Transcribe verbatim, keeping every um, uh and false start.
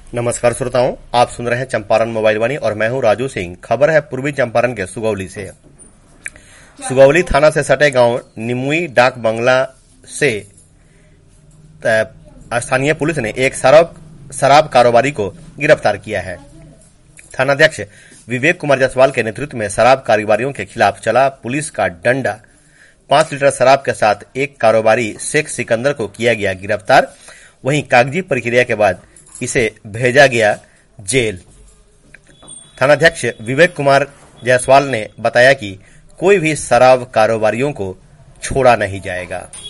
नमस्कार श्रोताओं, आप सुन रहे हैं चंपारण मोबाइल वाणी और मैं हूं राजू सिंह। खबर है पूर्वी चंपारण के सुगौली से। सुगौली थाना से सटे गांव निमुई डाक बंगला से स्थानीय पुलिस ने एक शराब शराब कारोबारी को गिरफ्तार किया है। थानाध्यक्ष विवेक कुमार जायसवाल के नेतृत्व में शराब कारोबारियों के खिलाफ चला पुलिस का डंडा। पांच लीटर शराब के साथ एक कारोबारी शेख सिकंदर को किया गया गिरफ्तार। वहीं कागजी प्रक्रिया के बाद इसे भेजा गया जेल। थानाध्यक्ष विवेक कुमार जायसवाल ने बताया कि कोई भी शराब कारोबारियों को छोड़ा नहीं जाएगा।